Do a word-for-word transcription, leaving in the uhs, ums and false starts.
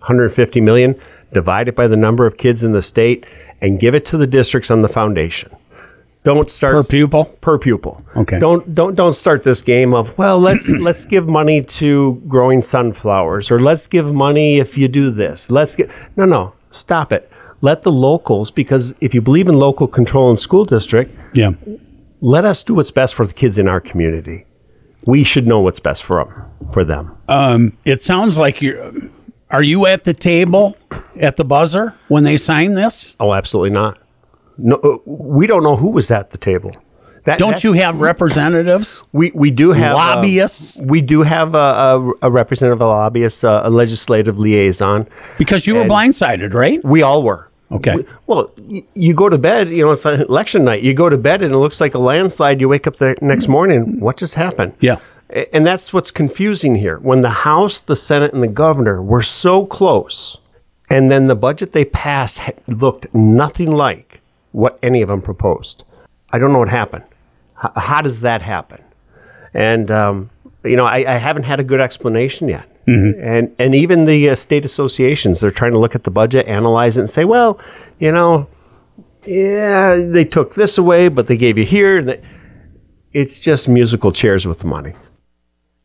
hundred fifty million dollars, divide it by the number of kids in the state, and give it to the districts on the foundation. Don't start per pupil. Per pupil. Okay. Don't don't don't start this game of, well, let's let's give money to growing sunflowers, or let's give money if you do this. Let's get no no stop it. Let the locals, because if you believe in local control in school district, yeah, let us do what's best for the kids in our community. We should know what's best for them. For them. Um, it sounds like you're. Are you at the table at the buzzer when they sign this? Oh, absolutely not. No, we don't know who was at the table. That, don't you have representatives? We we do have lobbyists. Uh, we do have a, a, a representative, a lobbyist, uh, a legislative liaison. Because you were blindsided, right? We all were. Okay. We, well, y- you go to bed. You know, it's like election night. You go to bed and it looks like a landslide. You wake up the next morning. What just happened? Yeah. And that's what's confusing here. When the House, the Senate, and the governor were so close, and then the budget they passed looked nothing like what any of them proposed. I don't know what happened. H- how does that happen? And, um, you know, I, I haven't had a good explanation yet. Mm-hmm. And and even the uh, state associations, they're trying to look at the budget, analyze it, and say, well, you know, yeah, they took this away, but they gave you here. And they, it's just musical chairs with the money.